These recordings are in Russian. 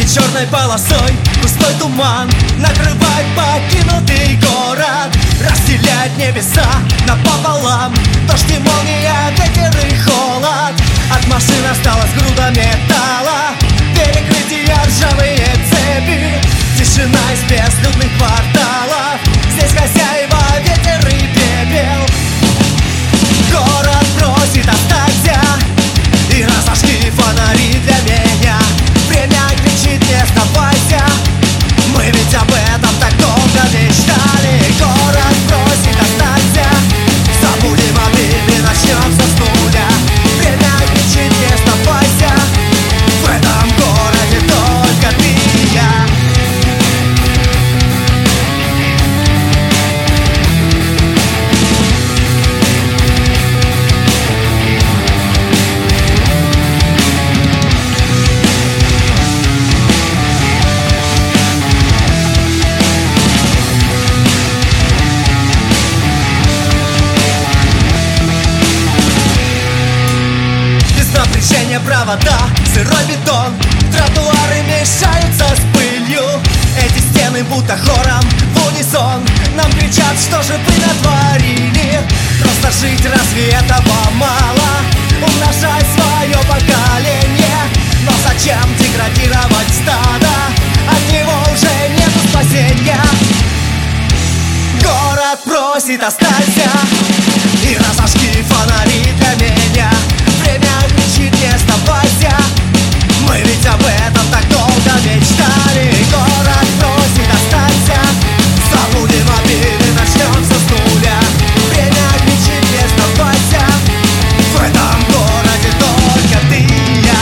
черной полосой густой туман накрывает покинутый город, разделяет небеса напополам. Дождь и молния, ветер и холод. От машин осталась груда металла, перекрытия, ржавые цепи, тишина из безлюдных кварталов. Здесь хозяева, ветер и пепел. Город просит оставься и разожги фонари для меня. Время кричит не сдавайся, мы ведь об этом так долго мечтали. Город просит оставься, забудем обиды, начнем с нуля. Время кричит не сдавайся, в этом городе только ты и я. Провода, сырой бетон, тротуары мешаются с пылью. Эти стены будто хором в унисон нам кричат, что же вы натворили. Просто жить, разве этого мало? Умножай свое поколение. Но зачем деградировать стадо? От него уже нету спасения. Город просит оставься и разожги фонари для меня. Время кричит не сдавайся, мы ведь об этом так долго мечтали. Город просит оставься, забудем обиды, начнем с нуля. Время кричит не сдавайся, в этом городе только ты и я.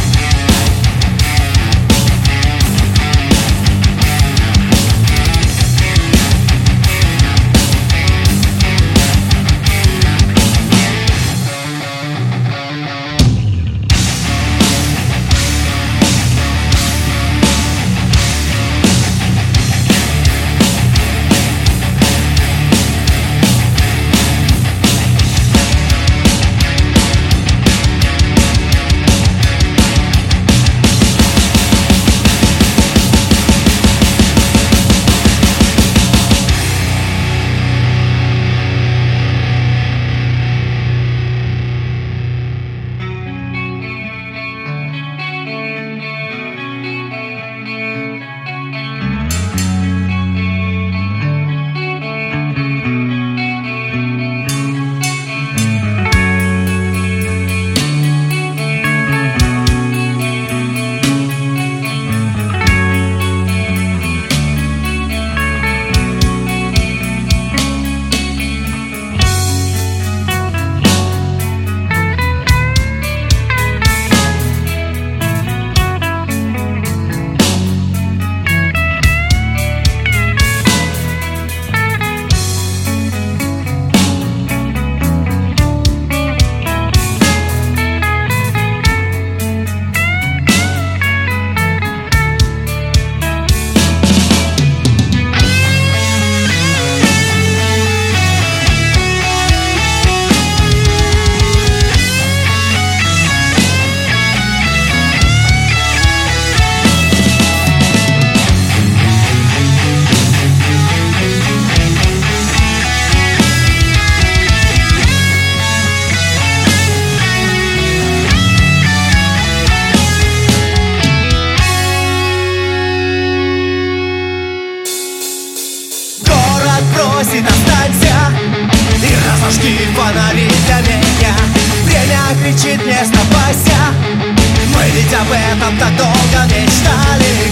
Останься и разожги фонари для меня. Время кричит не сдавайся, мы ведь об этом так долго мечтали.